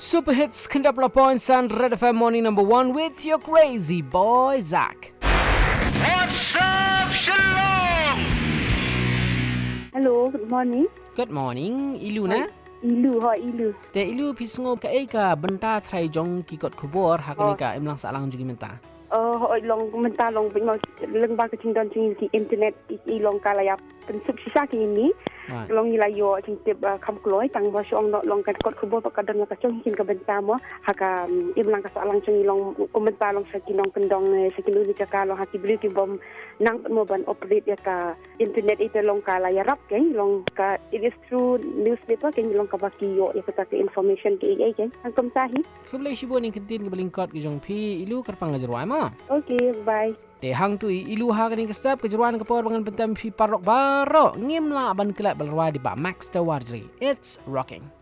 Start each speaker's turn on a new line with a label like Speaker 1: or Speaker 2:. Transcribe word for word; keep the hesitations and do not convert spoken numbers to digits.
Speaker 1: Super Hits Kendapla Points and Red F M Morning Number One with your crazy boy Zach.
Speaker 2: What's up, Shalom?
Speaker 3: Hello, good morning.
Speaker 1: Good morning, Ilu na?
Speaker 3: Ilu, ha ilu.
Speaker 1: Te Ilu pisngo ka eka benta trai jong kikot kubor hakani ka imlang salang jugi menta.
Speaker 3: Uh, ho long menta long bing mau leng ba ka ching don ching di internet i long kala ya pen sub sisa ki ni. Long ila yo ching tip kam kloi tang ba shong no long ka kot kubor ka don ka chong kin ka benta mo haka imlang ka salang ching long komenta long sa kinong kendong sa kinu ni ka long haki bri ki bom nang mo ban operate ya ka internet ite long kala ya rap ken long ka it is through newspaper ken long ka ba ki yo ya ka information ki ai ken ang kom sahi.
Speaker 1: Kublai shibo ning kentin ke belingkot ki jong pi Ilu karpang ngajarwa ma.
Speaker 3: Okay, bye.
Speaker 1: Te hang tu Ilu ha kaning kestap kejeruan ke por bangan pentam pi parok baro ngim la ban kelak balrwa di ba Max Tawarjri. It's rocking.